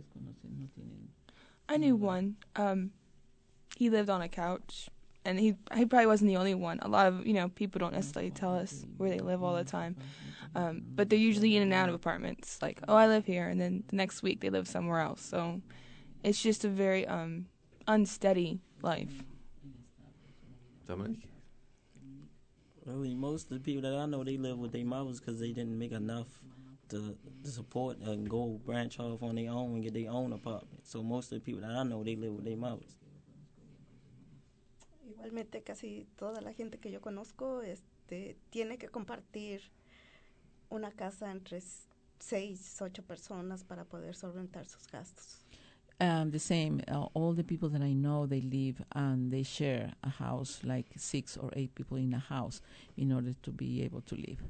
I knew one. Um, he lived on a couch, and he he probably wasn't the only one. A lot of, you know, people don't necessarily tell us where they live all the time, um, but they're usually in and out of apartments. Like, oh, I live here, and then the next week they live somewhere else. So it's just a very um, unsteady life.
Dominic?
Really, most of the people that I know, they live with their mothers because they didn't make enough to, to support and go branch off on their own and get their own apartment. So most of the people that I know, they live with their mothers.
Igualmente, casi toda la gente que yo conozco este, tiene que compartir una casa entre seis, ocho personas para poder solventar sus gastos.
Um, the same. Uh, all the people that I know, they live and they share a house, like six or eight people in a house, in order to be able to live.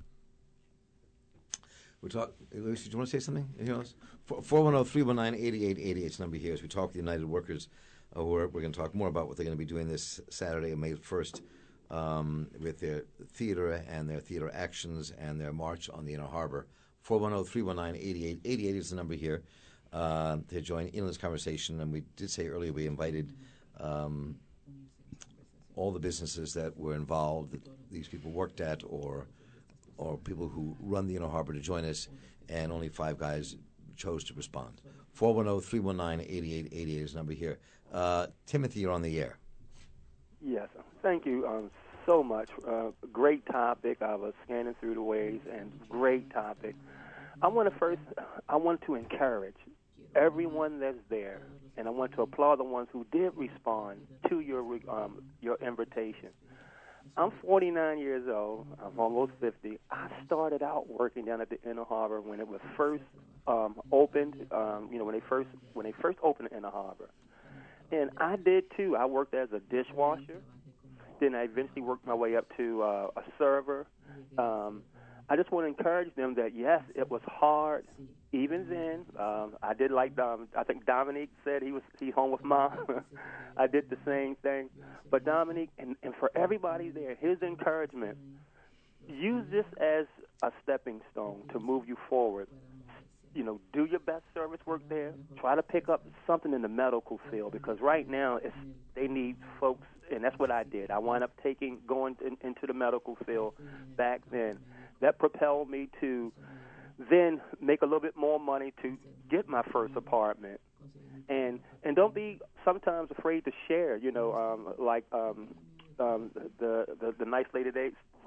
We talk. Lucy, do you want to say something? four one zero, three one nine, eight eight eight eight is the number here as we talk with the United Workers. Uh, we're we're going to talk more about what they're going to be doing this Saturday, May first, um, with their theater and their theater actions and their march on the Inner Harbor. four one zero, three one nine, eight eight eight eight is the number here uh, to join in this conversation. And we did say earlier we invited um, all the businesses that were involved, that these people worked at, or or people who run the Inner Harbor to join us, and only five guys chose to respond. four one zero, three one nine, eight eight eight eight is the number here. Uh, Timothy, you're on the air.
Yes, thank you um, so much. Uh, great topic. I was scanning through the waves, and great topic. I want to first, I want to encourage everyone that's there, and I want to applaud the ones who did respond to your um, your invitation. I'm forty-nine years old. I'm almost fifty. I started out working down at the Inner Harbor when it was first um, opened. Um, you know, when they first when they first opened the Inner Harbor, and I did too. I worked as a dishwasher. Then I eventually worked my way up to uh, a server. Um, I just want to encourage them that yes, it was hard. Even then, um, I did like um, I think Dominique said he was he home with mom. I did the same thing. But Dominique, and, and for everybody there, his encouragement: use this as a stepping stone to move you forward. You know, do your best service work there. Try to pick up something in the medical field because right now it's they need folks, and that's what I did. I wound up taking going in, into the medical field back then. That propelled me to then make a little bit more money to get my first apartment. And and don't be sometimes afraid to share, you know, um, like um, um, the, the the nice lady they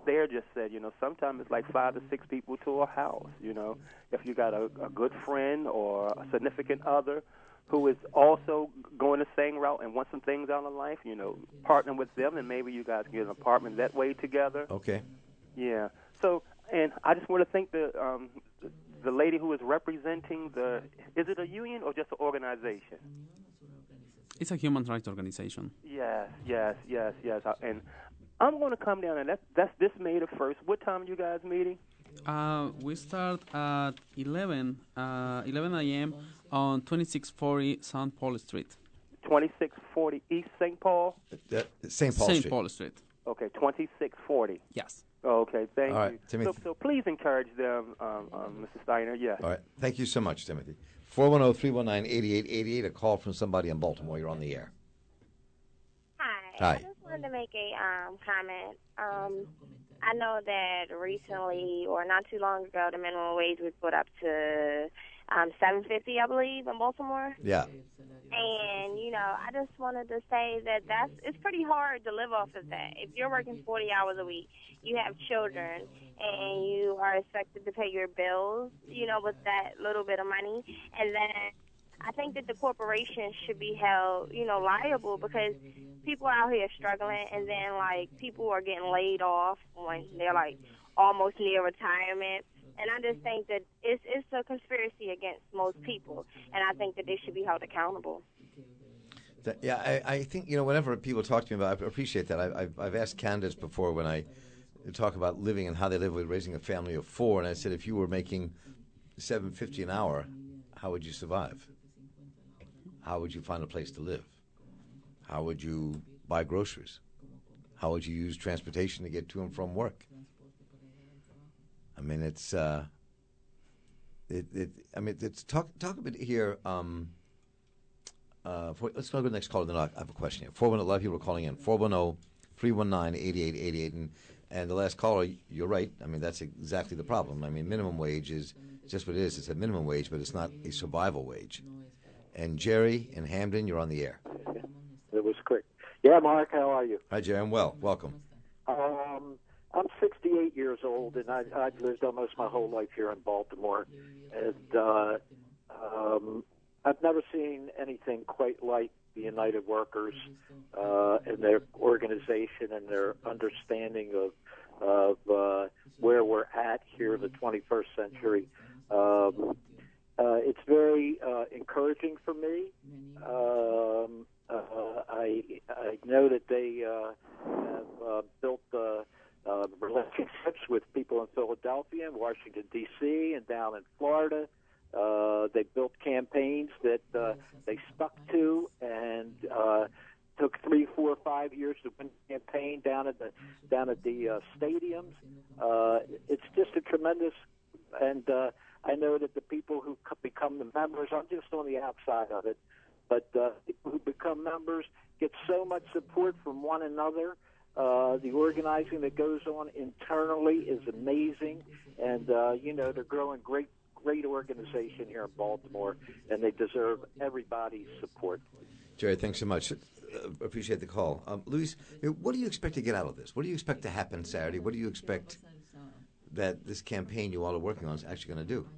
Stair just said, you know, sometimes it's like five to six people to a house, you know. If you got a, a good friend or a significant other who is also going the same route and wants some things out of life, you know, partner with them, and maybe you guys can get an apartment that way together.
Okay.
Yeah. So, and I just want to thank the um, the lady who is representing the, is it a union or just an organization?
It's a human rights organization.
Yes, yes, yes, yes. And I'm going to come down, and that's, that's this May the first. What time are you guys meeting?
Uh, we start at eleven, uh, eleven a.m. on twenty-six forty Saint Paul Street.
twenty-six forty East Saint Paul?
Uh, Saint Paul
Saint
Street.
Paul Street.
Okay, twenty-six forty.
Yes.
Okay, thank
All right,
you.
Timothy.
So, so please encourage them, um, um, Mister Steiner. Yes.
All right. Thank you so much, Timothy. four one zero, three one nine, eight eight eight eight, a call from somebody in Baltimore. You're on the air.
Hi.
Hi.
I just wanted to make a um, comment. Um, I know that recently, or not too long ago, the minimum wage was put up to um, seven fifty, I believe, in Baltimore.
Yeah.
And, you know, I just wanted to say that that's, it's pretty hard to live off of that. If you're working forty hours a week, you have children, and you are expected to pay your bills, you know, with that little bit of money. And then I think that the corporations should be held, you know, liable, because people out here struggling, and then, like, people are getting laid off when they're, like, almost near retirement. And I just think that it's it's a conspiracy against most people, and I think that they should be held accountable.
That, yeah, I, I think, you know, whenever people talk to me about it, I appreciate that. I, I've, I've asked candidates before when I talk about living and how they live with raising a family of four, and I said, if you were making seven fifty an hour, how would you survive? How would you find a place to live? How would you buy groceries? How would you use transportation to get to and from work? I mean, it's, uh, it, it, I mean, it's talk, talk a bit here. Um, uh, for, let's go to the next caller, then I have a question here. four one zero, a lot of people are calling in. four one zero, three one nine, eight eight eight eight. And, and the last caller, you're right. I mean, that's exactly the problem. I mean, minimum wage is just what it is. It's a minimum wage, but it's not a survival wage. And Jerry in Hamden, you're on the air.
It was quick. Yeah, Mark, how are you?
Hi, Jerry. I'm well. Welcome.
Um, I'm sixty-eight years old, and I, I've lived almost my whole life here in Baltimore. And uh, um, I've never seen anything quite like the United Workers uh, and their organization and their understanding of, of uh, where we're at here in the twenty-first century. Um, uh, it's very uh, encouraging for me. Um, uh, I, I know that they uh, have uh, built uh, uh, relationships with people in Philadelphia and Washington, D C, and down in Florida. Uh, they built campaigns that uh, they stuck to, and uh, took three, four, five years to win a campaign down at the down at the uh, stadiums. Uh, it's just a tremendous, and uh, I know that the people who co- become the members, I'm just on the outside of it, but uh, people who become members get so much support from one another. Uh, the organizing that goes on internally is amazing, and uh, you know, they're growing great. Great organization here in Baltimore, and they deserve everybody's support.
Jerry, thanks so much. Uh, appreciate the call. Um, Luis, what do you expect to get out of this? What do you expect to happen Saturday? What do you expect that this campaign you all are working on is actually going to do?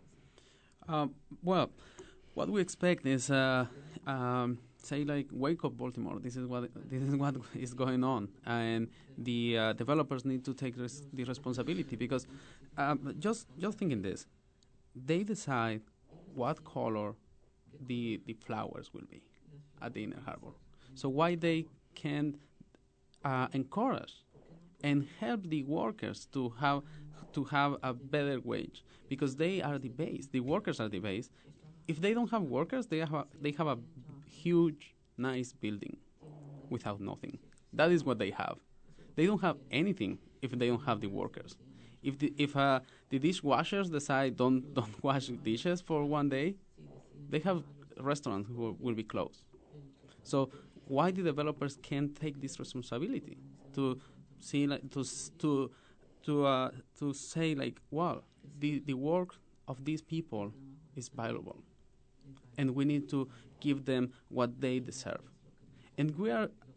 Um, well, what we expect is, uh, um, say, like, wake up, Baltimore. This is what this is what is going on, and the uh, developers need to take res- the responsibility, because um, just just thinking this. They decide what color the the flowers will be at the Inner Harbor. So why they can't uh, encourage and help the workers to have to have a better wage, because they are the base. The workers are the base. If they don't have workers, they have a, they have a huge, nice building without nothing. That is what they have. They don't have anything if they don't have the workers. If the if uh, the dishwashers decide don't don't wash dishes for one day, they have restaurants who will, will be closed. So why the developers can't take this responsibility to see like to to to uh, to say like, well, the the work of these people is valuable, and we need to give them what they deserve. And we are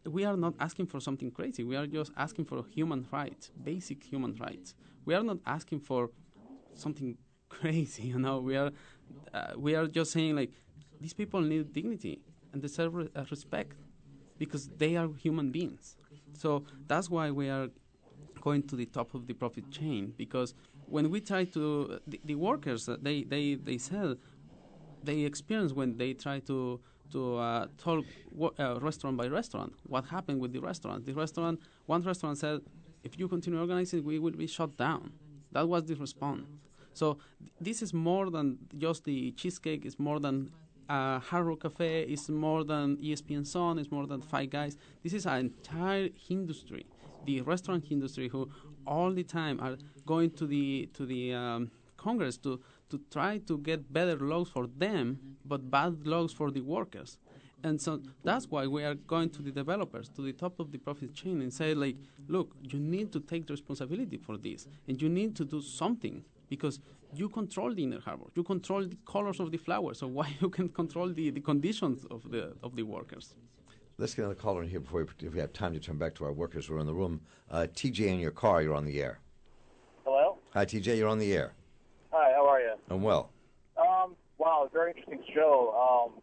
we are not asking for something crazy. We are just asking for human rights, basic human rights. We are not asking for something crazy, you know. We are uh, we are just saying, like, these people need dignity and deserve re- uh, respect because they are human beings. So that's why we are going to the top of the profit chain, because when we try to, the, the workers, uh, they, they, they said, they experience when they try to to uh, talk uh, restaurant by restaurant. What happened with the restaurant? The restaurant, one restaurant said, if you continue organizing, we will be shut down. That was the response. So th- this is more than just the cheesecake. It's more than uh, Hard Rock Cafe. It's more than E S P N Sun. It's more than Five Guys. This is an entire industry, the restaurant industry, who all the time are going to the to the um, Congress to to try to get better laws for them, but bad laws for the workers. And so that's why we are going to the developers, to the top of the profit chain, and say, like, look, you need to take responsibility for this, and you need to do something, because you control the Inner Harbor, you control the colors of the flowers, so why you can control the, the conditions of the of the workers?
Let's get another caller in here before we, if we have time to turn back to our workers who are in the room. Uh, T J, in your car, you're on the air.
Hello?
Hi, T J, you're on the air.
Hi, how are you?
I'm well.
Um, wow, very interesting show. Um,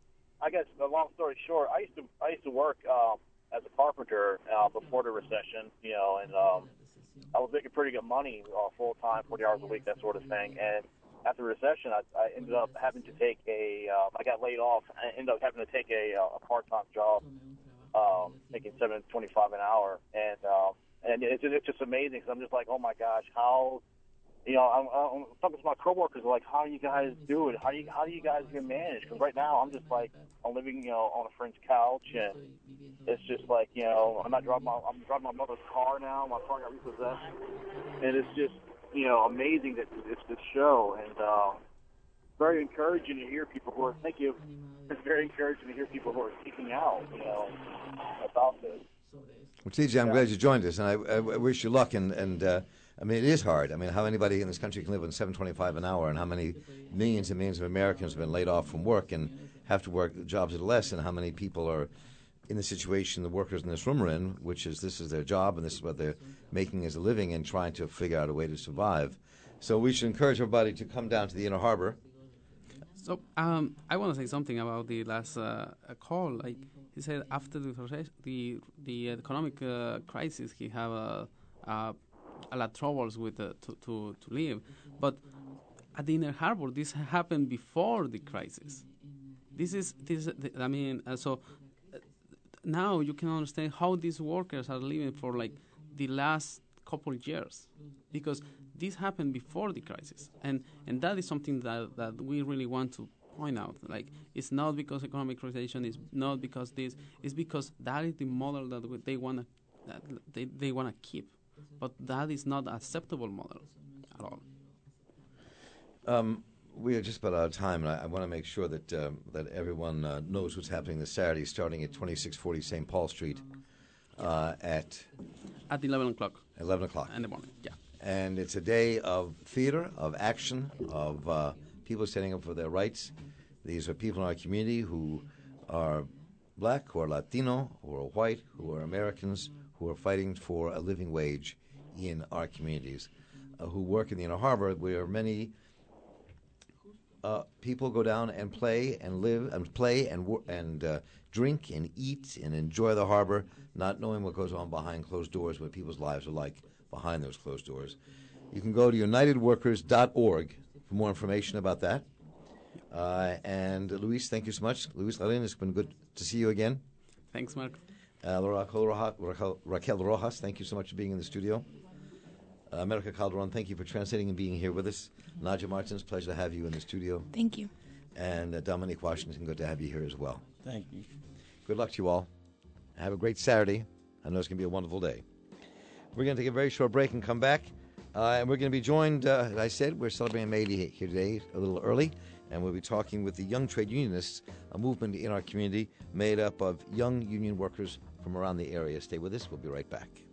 I guess, a long story short, I used to I used to work um, as a carpenter uh, before the recession, you know, and um, I was making pretty good money, uh, full time, forty hours a week, that sort of thing. And after the recession, I, I ended up having to take a. Uh, I got laid off. I ended up having to take a, a part time job, um, making seven twenty five an hour, and um, and it's it's just amazing because I'm just like, oh my gosh, how. You know, I'm, I'm talking to my coworkers, like, how do you guys do it? How do you how do you guys get managed? Because right now, I'm just like, I'm living, you know, on a friend's couch, and it's just like, you know, I'm not driving my I'm driving my mother's car now. My car got repossessed, and it's just, you know, amazing that it's this show, and uh, very encouraging to hear people who are thank you. It's very encouraging to hear people who are speaking out, you know, about this.
Well, T J, I'm yeah. glad you joined us, and I, I wish you luck. And, and uh, I mean, it is hard. I mean, how anybody in this country can live on seven twenty-five an hour, and how many millions and millions of Americans have been laid off from work and have to work jobs that are less, and how many people are in the situation the workers in this room are in, which is this is their job and this is what they're making as a living and trying to figure out a way to survive. So we should encourage everybody to come down to the Inner Harbor.
So um, I want to say something about the last uh, call. Like he said, after the the the economic uh, crisis, he have a, a, a lot of troubles with uh, to, to to live. But at the Inner Harbor, this happened before the crisis. This is this. I mean, uh, so uh, now you can understand how these workers are living for like the last couple years, because this happened before the crisis, and and that is something that that we really want to point out. Like, it's not because economic recession, is not because this, it's because that is the model that they want to that they they want to keep, but that is not an acceptable model at all.
Um, we are just about out of time, and I, I want to make sure that um, that everyone uh, knows what's happening this Saturday, starting at twenty-six forty Saint Paul Street uh, at
at eleven o'clock.
Eleven o'clock
in the morning. Yeah.
And it's a day of theater, of action, of uh, people standing up for their rights. These are people in our community who are black, who are Latino, who are white, who are Americans, who are fighting for a living wage in our communities, uh, who work in the Inner Harbor, where many uh, people go down and play and live and play and wor- and uh, drink and eat and enjoy the harbor, not knowing what goes on behind closed doors, what people's lives are like behind those closed doors. You can go to united workers dot org for more information about that. Uh, and uh, Luis, thank you so much. Luis Larin, it's been good to see you again.
Thanks, Mark.
Uh, Raquel, Rojas, Raquel, Raquel Rojas, thank you so much for being in the studio. Uh, America Calderon, thank you for translating and being here with us. Nadia Martins, pleasure to have you in the studio.
Thank you.
And uh, Dominique Washington, good to have you here as well.
Thank you.
Good luck to you all. Have a great Saturday. I know it's going to be a wonderful day. We're going to take a very short break and come back. Uh, and we're going to be joined, uh, as I said, we're celebrating May Day here today, a little early. And we'll be talking with the Young Trade Unionists, a movement in our community made up of young union workers from around the area. Stay with us. We'll be right back.